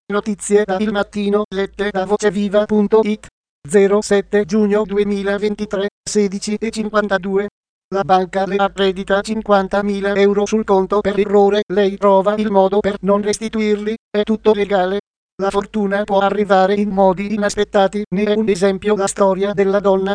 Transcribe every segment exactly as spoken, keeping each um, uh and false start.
Notizie da Il Mattino, lette da voceviva punto it. zero sette giugno duemilaventitré, sedici e cinquantadue. La banca le accredita cinquantamila euro sul conto per errore, lei trova il modo per non restituirli, è tutto legale. La fortuna può arrivare in modi inaspettati, ne è un esempio la storia della donna.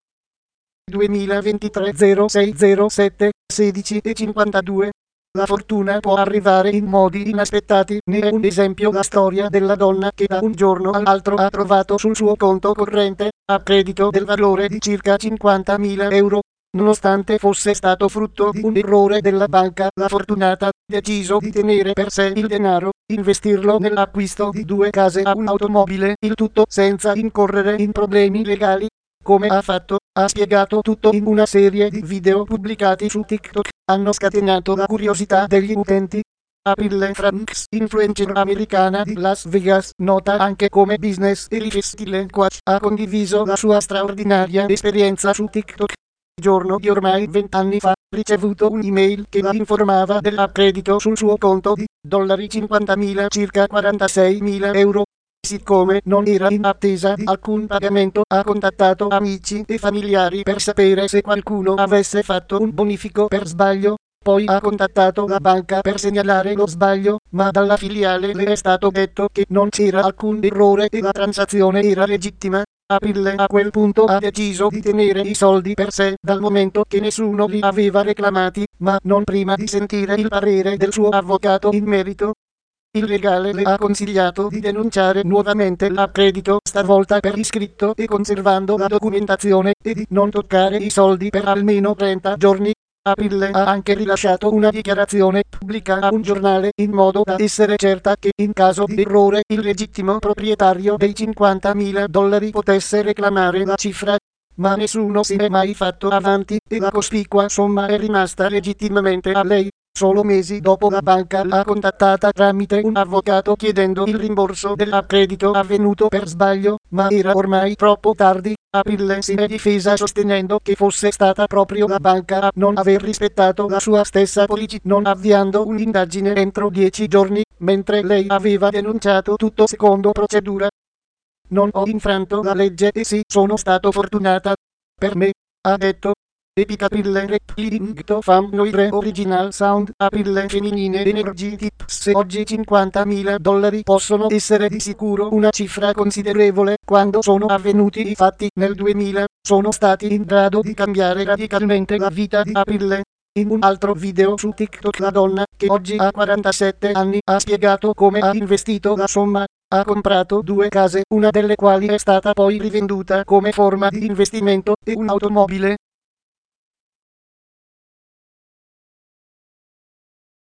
duemilaventitré zero sei zero sette, sedici e cinquantadue. La fortuna può arrivare in modi inaspettati, ne è un esempio la storia della donna che da un giorno all'altro ha trovato sul suo conto corrente, a credito del valore di circa cinquantamila euro. Nonostante fosse stato frutto di un errore della banca, la fortunata ha deciso di tenere per sé il denaro, investirlo nell'acquisto di due case e un'automobile, il tutto senza incorrere in problemi legali. Come ha fatto? Ha spiegato tutto in una serie di video pubblicati su TikTok, hanno scatenato la curiosità degli utenti. April Franks, influencer americana di Las Vegas, nota anche come business e lifestyle coach, ha condiviso la sua straordinaria esperienza su TikTok. Il giorno di ormai vent'anni fa, ha ricevuto un'email che la informava dell'accredito sul suo conto di dollari cinquantamila, circa quarantaseimila euro. Siccome non era in attesa di alcun pagamento, ha contattato amici e familiari per sapere se qualcuno avesse fatto un bonifico per sbaglio. Poi ha contattato la banca per segnalare lo sbaglio, ma dalla filiale le è stato detto che non c'era alcun errore e la transazione era legittima. April a quel punto ha deciso di tenere i soldi per sé, dal momento che nessuno li aveva reclamati, ma non prima di sentire il parere del suo avvocato in merito. Il legale le ha consigliato di denunciare nuovamente l'accredito, stavolta per iscritto e conservando la documentazione, e di non toccare i soldi per almeno trenta giorni. April ha anche rilasciato una dichiarazione pubblica a un giornale, in modo da essere certa che, in caso di errore, il legittimo proprietario dei cinquantamila dollari potesse reclamare la cifra. Ma nessuno si è mai fatto avanti, e la cospicua somma è rimasta legittimamente a lei. Solo mesi dopo la banca l'ha contattata tramite un avvocato chiedendo il rimborso dell'accredito avvenuto per sbaglio, ma era ormai troppo tardi. April si è difesa sostenendo che fosse stata proprio la banca a non aver rispettato la sua stessa policy, non avviando un'indagine entro dieci giorni, mentre lei aveva denunciato tutto secondo procedura. Non ho infranto la legge e sì, sono stato fortunata. Per me, ha detto. Epic April Repliing to Fam Noire Original Sound April Femminine Energy Tips. Oggi cinquantamila dollari possono essere di sicuro una cifra considerevole. Quando sono avvenuti i fatti nel duemila, sono stati in grado di cambiare radicalmente la vita di April. In un altro video su TikTok la donna, che oggi ha quarantasette anni, ha spiegato come ha investito la somma. Ha comprato due case, una delle quali è stata poi rivenduta come forma di investimento, e un'automobile.